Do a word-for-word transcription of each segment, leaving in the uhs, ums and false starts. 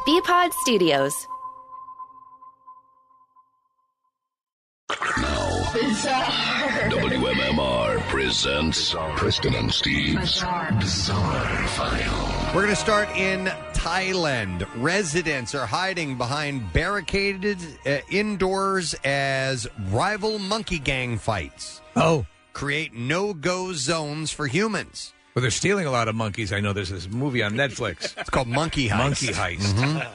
B-Pod Studios. Bizarre. W M M R presents Preston and Steve's Bizarre, Bizarre File. We're going to start in Thailand. Residents are hiding behind barricaded uh, indoors as rival monkey gang fights. Oh. Create no-go zones for humans. Well, they're stealing a lot of monkeys. I know there's this movie on Netflix. It's called Monkey Heist. Monkey Heist. Mhm.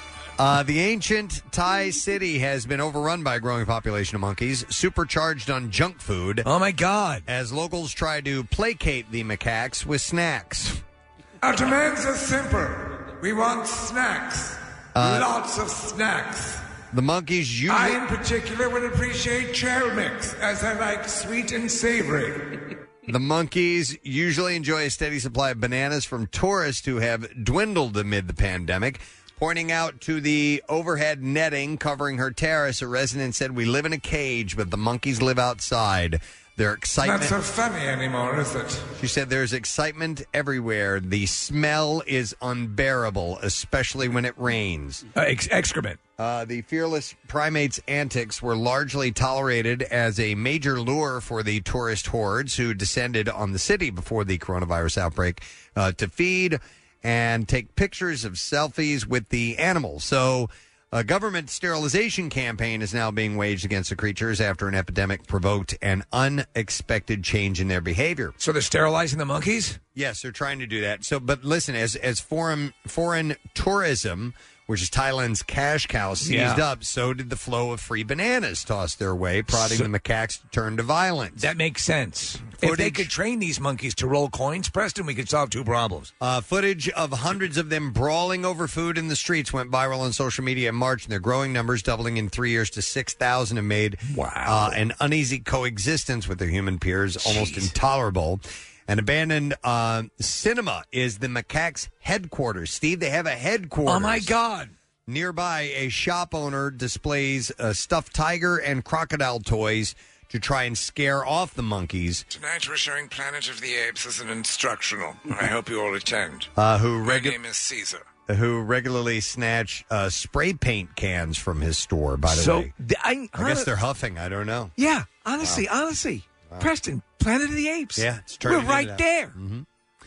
Uh, the ancient Thai city has been overrun by a growing population of monkeys, supercharged on junk food. Oh, my God. As locals try to placate the macaques with snacks. Our demands are simple. We want snacks. Uh, Lots of snacks. The monkeys usually... I, in particular, would appreciate trail mix, as I like sweet and savory. The monkeys usually enjoy a steady supply of bananas from tourists who have dwindled amid the pandemic. Pointing out to the overhead netting covering her terrace, a resident said, "We live in a cage, but the monkeys live outside." Their excitement... Not so funny anymore, is it? She said there's excitement everywhere. The smell is unbearable, especially when it rains. Uh, ex- excrement. Uh, the fearless primates' antics were largely tolerated as a major lure for the tourist hordes who descended on the city before the coronavirus outbreak uh, to feed and take pictures of selfies with the animals. So a government sterilization campaign is now being waged against the creatures after an epidemic provoked an unexpected change in their behavior. So they're sterilizing the monkeys? Yes, they're trying to do that. So, but listen, as as foreign foreign tourism, which is Thailand's cash cow, seized Yeah. up, so did the flow of free bananas tossed their way, prodding So- the macaques to turn to violence. That makes sense. If they could train these monkeys to roll coins, Preston, we could solve two problems. Uh, footage of hundreds of them brawling over food in the streets went viral on social media in March, and their growing numbers, doubling in three years to six thousand, have made wow. uh, an uneasy coexistence with their human peers almost intolerable. An abandoned uh, cinema is the macaques' headquarters. Steve, they have a headquarters. Oh, my God. Nearby, a shop owner displays a stuffed tiger and crocodile toys to try and scare off the monkeys. Tonight we're showing Planet of the Apes as an instructional. I hope you all attend. Uh, who My regu- name is Caesar. who regularly snatch uh, spray paint cans from his store, by the So, way. th- I, I guess they're huffing. I don't know. Yeah, honestly, Wow. honestly. Wow. Preston, Planet of the Apes. Yeah, it's We're turning right it out. there. Mhm.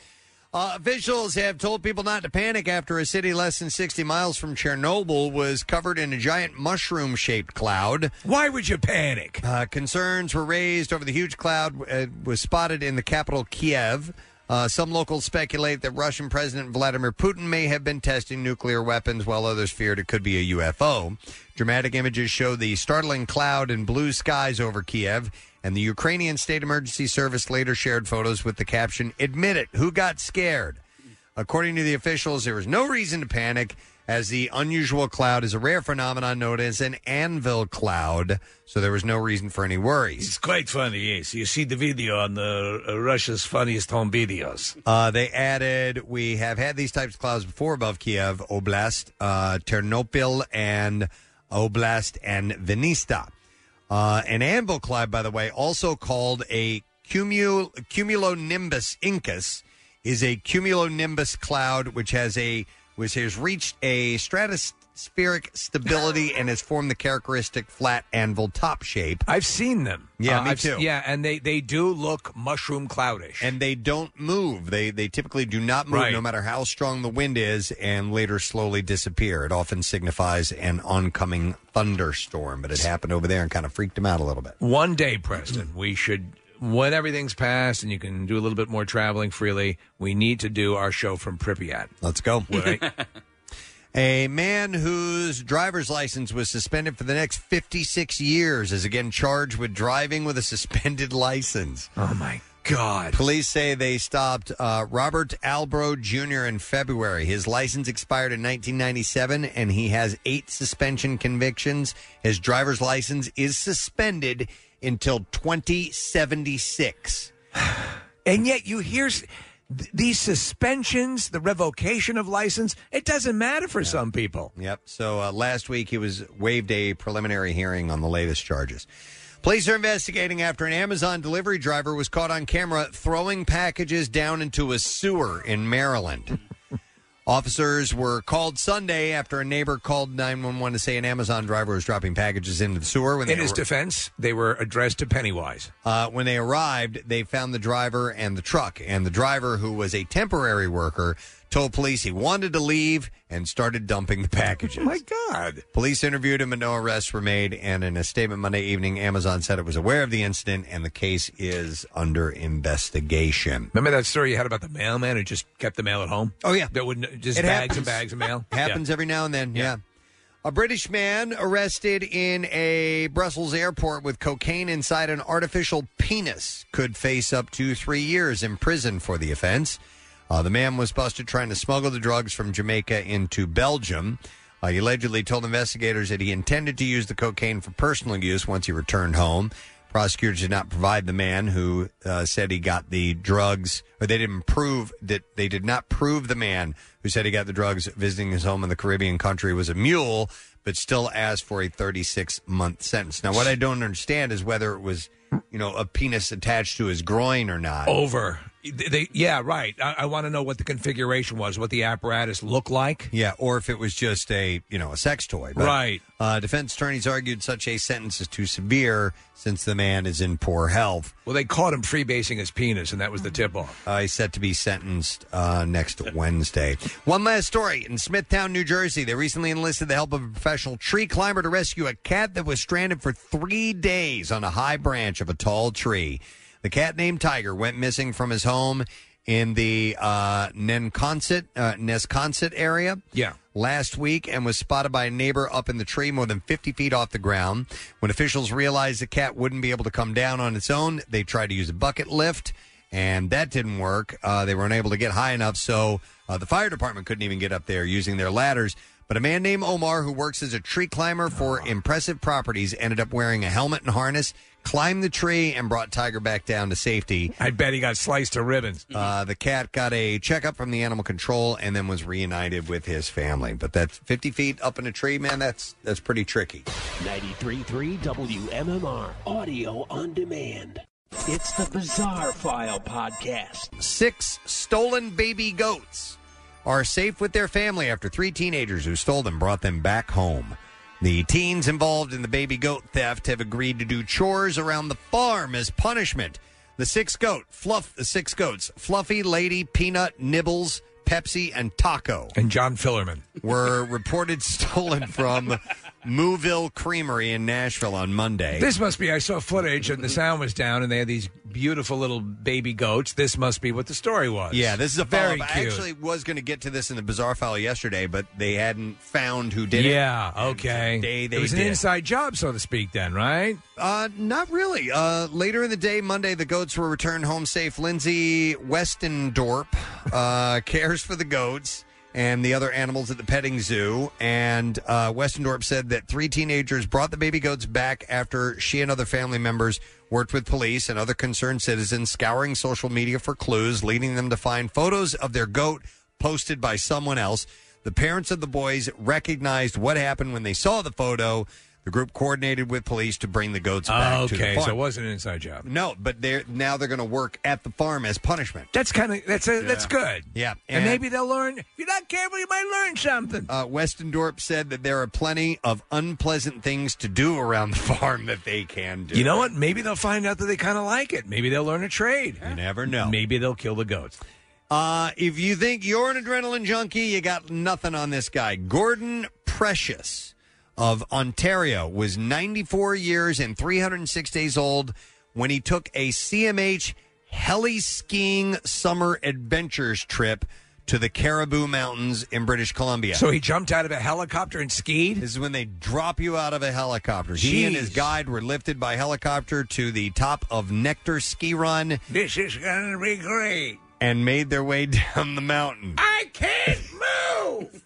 Uh, officials have told people not to panic after a city less than sixty miles from Chernobyl was covered in a giant mushroom-shaped cloud. Why would you panic? Uh, concerns were raised over the huge cloud uh, was spotted in the capital, Kiev. Uh, some locals speculate that Russian President Vladimir Putin may have been testing nuclear weapons, while others feared it could be a U F O. Dramatic images show the startling cloud and blue skies over Kiev, and the Ukrainian State Emergency Service later shared photos with the caption, "Admit it, who got scared?" According to the officials, there was no reason to panic, as the unusual cloud is a rare phenomenon known as an anvil cloud, so there was no reason for any worries. It's quite funny, yes. You see the video on the uh, Russia's funniest home videos. Uh, they added, we have had these types of clouds before above Kiev, Oblast, uh, Ternopil, and Oblast and Vinnytsia. Uh, an anvil cloud, by the way, also called a cumul- cumulonimbus incus, is a cumulonimbus cloud which has a which has reached a stratospheric stability and has formed the characteristic flat anvil top shape. I've seen them. Yeah, Uh, me I've- too. Yeah, and they, they do look mushroom cloudish. And they don't move. They they typically do not move Right. no matter how strong the wind is, and later slowly disappear. It often signifies an oncoming thunderstorm, but it happened over there and kind of freaked them out a little bit. One day, Preston, we should, when everything's passed and you can do a little bit more traveling freely, we need to do our show from Pripyat. Let's go. Right? A man whose driver's license was suspended for the next fifty-six years is again charged with driving with a suspended license. Oh, my God. Police say they stopped uh, Robert Albro Junior in February. His license expired in nineteen ninety-seven, and he has eight suspension convictions. His driver's license is suspended until twenty seventy-six. And yet you hear s- th- these suspensions, the revocation of license, it doesn't matter for some people. Yep. So uh, last week he was waived a preliminary hearing on the latest charges. Police are investigating after an Amazon delivery driver was caught on camera throwing packages down into a sewer in Maryland. Officers were called Sunday after a neighbor called nine one one to say an Amazon driver was dropping packages into the sewer. When In they his ar- defense, they were addressed to Pennywise. Uh, when they arrived, they found the driver and the truck. And the driver, who was a temporary worker, told police he wanted to leave and started dumping the packages. Oh, my God. Police interviewed him and no arrests were made. And in a statement Monday evening, Amazon said it was aware of the incident and the case is under investigation. Remember that story you had about the mailman who just kept the mail at home? Oh, yeah. That wouldn't, just It bags happens. and bags of mail? Happens Yeah. every now and then, yeah. A British man arrested in a Brussels airport with cocaine inside an artificial penis could face up to three years in prison for the offense. Uh, the man was busted trying to smuggle the drugs from Jamaica into Belgium. Uh, he allegedly told investigators that he intended to use the cocaine for personal use once he returned home. Prosecutors did not provide the man who uh, said he got the drugs, or they didn't prove that they did not prove the man who said he got the drugs visiting his home in the Caribbean country was a mule, but still asked for a thirty-six month sentence. Now, what I don't understand is whether it was, you know, a penis attached to his groin or not. Over. They, they- yeah, right. I, I want to know what the configuration was, what the apparatus looked like. Yeah, or if it was just a, you know, a sex toy. But, Right. Uh, defense attorneys argued such a sentence is too severe since the man is in poor health. Well, they caught him freebasing his penis, and that was the tip-off. Uh, he's set to be sentenced uh, next Wednesday. One last story. In Smithtown, New Jersey, they recently enlisted the help of a professional tree climber to rescue a cat that was stranded for three days on a high branch of a tall tree. The cat named Tiger went missing from his home in the uh, Nesconset, uh, Nesconset area Yeah. last week and was spotted by a neighbor up in the tree more than fifty feet off the ground. When officials realized the cat wouldn't be able to come down on its own, they tried to use a bucket lift, and that didn't work. Uh, they weren't able to get high enough, so uh, the fire department couldn't even get up there using their ladders. But a man named Omar, who works as a tree climber for Impressive Properties, ended up wearing a helmet and harness, climbed the tree, and brought Tiger back down to safety. I bet he got sliced to ribbons. Uh, the cat got a checkup from the animal control and then was reunited with his family. But that's fifty feet up in a tree, man, that's that's pretty tricky. ninety-three point three W M M R, audio on demand. It's the Bizarre File Podcast. Six stolen baby goats are safe with their family after three teenagers who stole them brought them back home. The teens involved in the baby goat theft have agreed to do chores around the farm as punishment. The six goat, fluff, the six goats, Fluffy, Lady, Peanut, Nibbles, Pepsi, and Taco. And John Fillerman. Were reported stolen from Mooville Creamery in Nashville on Monday. This must be, I saw footage and the sound was down and they had these beautiful little baby goats. This must be what the story was. Yeah, this is a very follow-up. cute. I actually was going to get to this in the Bizarre File yesterday, but they hadn't found who did it. Yeah, okay. Today they it was did. an inside job, so to speak, then, right? Uh, not really. Uh, later in the day, Monday, the goats were returned home safe. Lindsay Westendorp uh, cares for the goats and the other animals at the petting zoo. And uh, Westendorp said that three teenagers brought the baby goats back after she and other family members worked with police and other concerned citizens, scouring social media for clues, leading them to find photos of their goat posted by someone else. The parents of the boys recognized what happened when they saw the photo. The group coordinated with police to bring the goats back Oh, to the okay, farm. so it wasn't an inside job. No, but they're now they're going to work at the farm as punishment. That's kind of that's a, that's good. Yeah, And, maybe they'll learn. If you're not careful, you might learn something. Uh, Westendorp said that there are plenty of unpleasant things to do around the farm that they can do. You know what? Maybe they'll find out that they kind of like it. Maybe they'll learn a trade. You never know. Maybe they'll kill the goats. Uh, if you think you're an adrenaline junkie, you got nothing on this guy. Gordon Precious of Ontario was ninety-four years and three hundred six days old when he took a C M H heli skiing summer adventures trip to the Caribou Mountains in British Columbia. So he jumped out of a helicopter and skied? This is when they drop you out of a helicopter. He Jeez. and his guide were lifted by helicopter to the top of Nectar Ski Run This is going to be great. and made their way down the mountain. I can't move.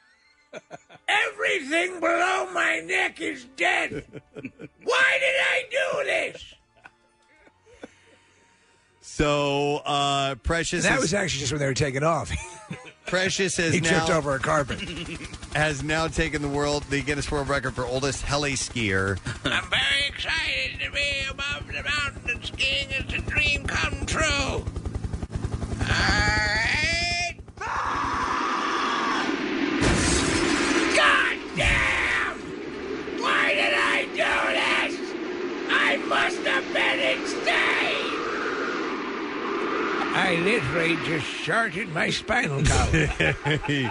Everything below my neck is dead. Why did I do this? So, uh, Precious That is- was actually just when they were taking off. Precious has he now tripped over a carpet. has now taken the world the Guinness World Record for oldest heli skier. I'm very excited to be above the mountain and skiing is a dream come true. All right. I literally just sharted my spinal column.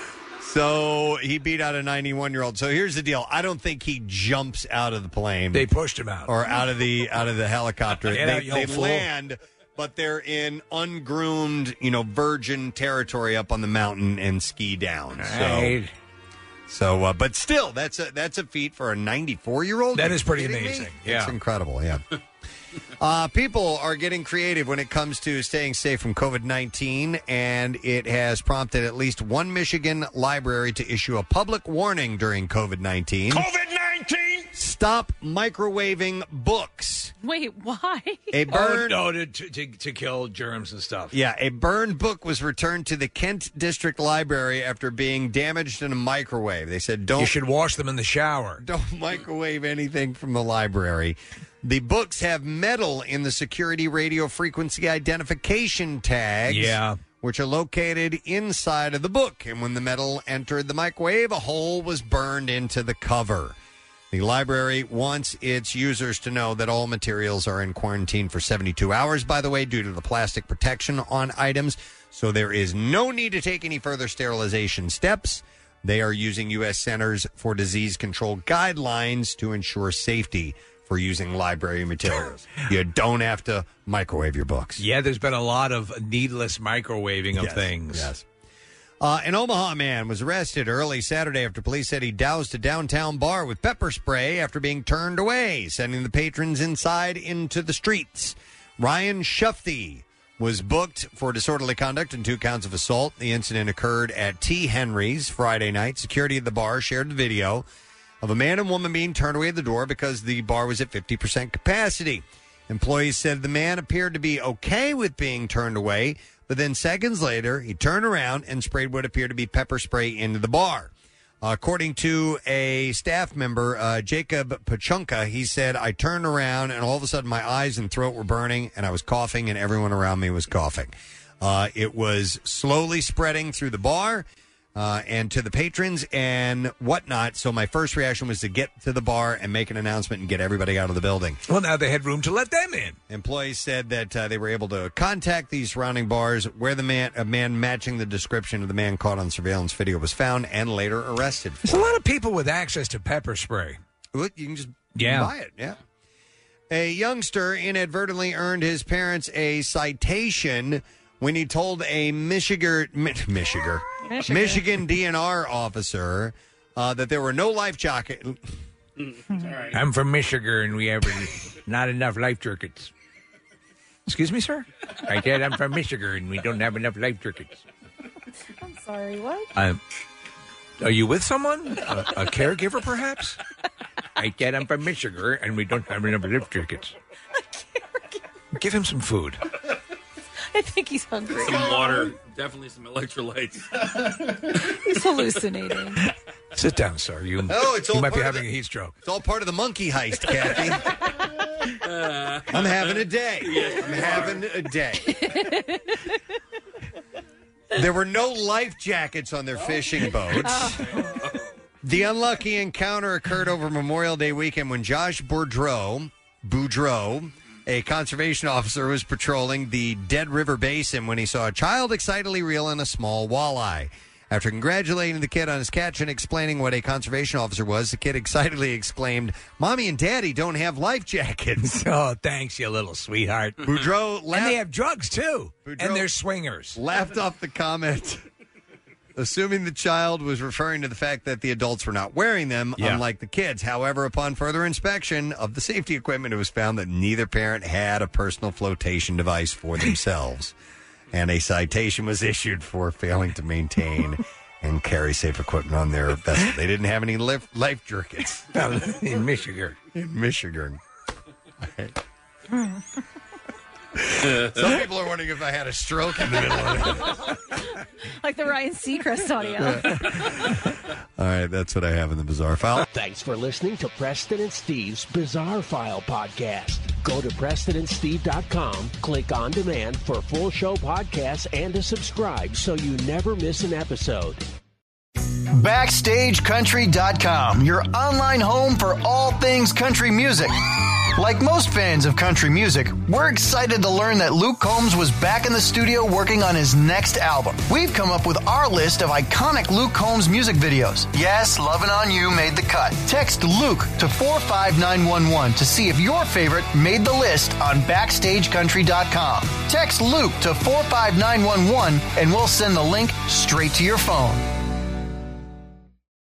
So he beat out a ninety-one-year-old. So here's the deal. I don't think he jumps out of the plane. They pushed him out. Or out of the out of the helicopter. Get they out, you they old fool. land, but they're in ungroomed, you know, virgin territory up on the mountain and ski down. Right. So, so uh, but still, that's a that's a feat for a ninety-four-year-old. That Are is you pretty kidding me? amazing. It's Yeah. incredible, yeah. Uh, people are getting creative when it comes to staying safe from COVID nineteen, and it has prompted at least one Michigan library to issue a public warning during COVID nineteen. COVID nineteen! Stop microwaving books. Wait, why? A burn, Oh, no, to, to, to kill germs and stuff. yeah, a burned book was returned to the Kent District Library after being damaged in a microwave. They said, "Don't You should wash them in the shower." Don't microwave anything from the library." The books have metal in the security radio frequency identification tags, Yeah. which are located inside of the book. And when the metal entered the microwave, a hole was burned into the cover. The library wants its users to know that all materials are in quarantine for seventy-two hours, by the way, due to the plastic protection on items. So there is no need to take any further sterilization steps. They are using U S Centers for Disease Control guidelines to ensure safety for using library materials. You don't have to microwave your books. Yeah, there's been a lot of needless microwaving of Yes, things. Yes. Uh, an Omaha man was arrested early Saturday after police said he doused a downtown bar with pepper spray after being turned away, sending the patrons inside into the streets. Ryan Shufty was booked for disorderly conduct and two counts of assault. The incident occurred at T. Henry's Friday night. Security at the bar shared the video of a man and woman being turned away at the door because the bar was at fifty percent capacity. Employees said the man appeared to be okay with being turned away, but then seconds later, he turned around and sprayed what appeared to be pepper spray into the bar. Uh, according to a staff member, uh, Jacob Pachunka, he said, "I turned around and all of a sudden my eyes and throat were burning and I was coughing and everyone around me was coughing." Uh, it was slowly spreading through the bar uh, and to the patrons and whatnot. So my first reaction was to get to the bar and make an announcement and get everybody out of the building. Well, now they had room to let them in. Employees said that uh, they were able to contact these surrounding bars where the man, a man matching the description of the man caught on surveillance video was found and later arrested. There's a lot of people with access to pepper spray. Well, you can just Yeah. buy it, yeah. A youngster inadvertently earned his parents a citation when he told a Michigan, Mi- Michigan, Michigan. Michigan D N R officer uh, that there were no life jacket. I'm from Michigan, and we have not enough life jackets. Excuse me, sir? I said I'm from Michigan, and we don't have enough life jackets. I'm sorry, what? Um, are you with someone? A, a caregiver, perhaps? I said I'm from Michigan, and we don't have enough life jackets. Give him some food. I think he's hungry. Some water, definitely some electrolytes. He's hallucinating. Sit down, sir. You, Oh, it's you all might be part of having the- a heat stroke. It's all part of the monkey heist, Kathy. I'm having a day. I'm having a day. There were no life jackets on their fishing boats. The unlucky encounter occurred over Memorial Day weekend when Josh Boudreau, Boudreau, a conservation officer, was patrolling the Dead River Basin when he saw a child excitedly reeling a small walleye. After congratulating the kid on his catch and explaining what a conservation officer was, the kid excitedly exclaimed, "Mommy and Daddy don't have life jackets." Oh, thanks, you little sweetheart. Boudreau laughed, And they have drugs, too. Boudreau- And they're swingers. laughed off the comment, assuming the child was referring to the fact that the adults were not wearing them, Yeah. unlike the kids. However, upon further inspection of the safety equipment, it was found that neither parent had a personal flotation device for themselves. And a citation was issued for failing to maintain and carry safe equipment on their vessel. They didn't have any life, life jackets In Michigan. in Michigan. Some people are wondering if I had a stroke in the middle of it. Like the Ryan Seacrest audio. All right, that's what I have in the bizarre file. Thanks for listening to Preston and Steve's Bizarre File podcast. Go to Preston and Steve dot com, click on demand for full show podcasts and to subscribe so you never miss an episode. Backstage Country dot com, your online home for all things country music. Like most fans of country music, we're excited to learn that Luke Combs was back in the studio working on his next album. We've come up with our list of iconic Luke Combs music videos. Yes, Lovin' On You made the cut. Text Luke to four five nine one one to see if your favorite made the list on backstage country dot com. Text Luke to four five nine one one and we'll send the link straight to your phone.